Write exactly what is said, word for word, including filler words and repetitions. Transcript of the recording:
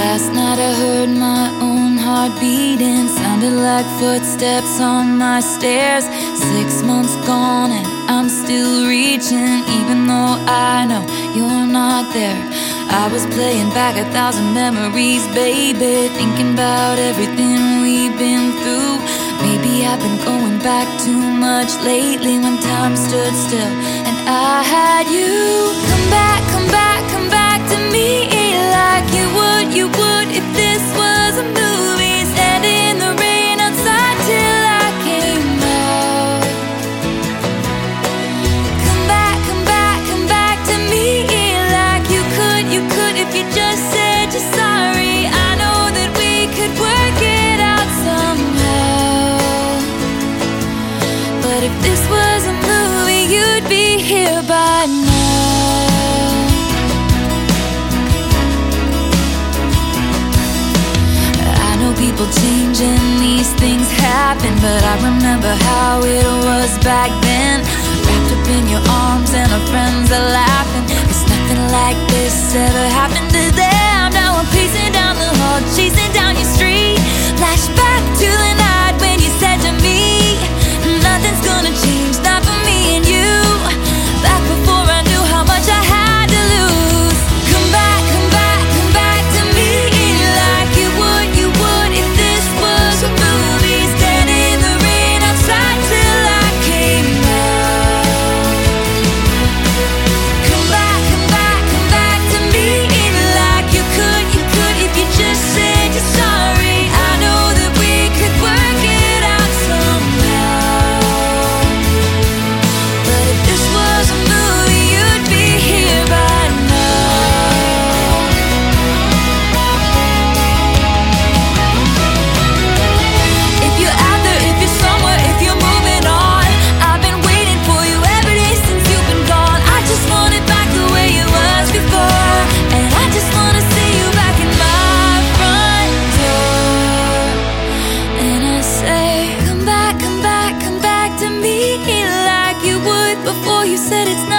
Last night I heard my own heart beating, sounded like footsteps on my stairs. Six months gone and I'm still reaching, even though I know you're not there. I was playing back a thousand memories, baby, thinking about everything we've been through. Maybe I've been going back too much lately, when time stood still and I had you. Come back, come back, come back to me, like you would, you would if this was a movie. Stand in the rain outside till I came out. Come back, come back, come back to me, like you could, you could if you just said you're sorry. I know that we could work it out somehow, but if this was a movie, you'd be here by now. People change and these things happen, but I remember how it was back then. Wrapped up in your arms and our friends are laughing, 'cause nothing like this ever happened to them. Now I'm pacing down the hall, chasing down your street. Flashback to the night when you said to me, nothing's gonna change, not for me and you. Back before I knew how much I had to lose. Come back, come back, come back to me, like you would, you would if this was a movie. Stand in the rain outside till I came out. Come back, come back, come back to me, like you could, you could if you just said you're sorry. I know that we could work it out somehow, but if this was a movie, you'd be here by now. If you're out there, if you're somewhere, if you're moving on, I've been waiting for you every day since you've been gone. I just want it back the way it was before, and I just wanna see you back in my front door. And I say, come back, come back, come back to me, like you would before. You said it's not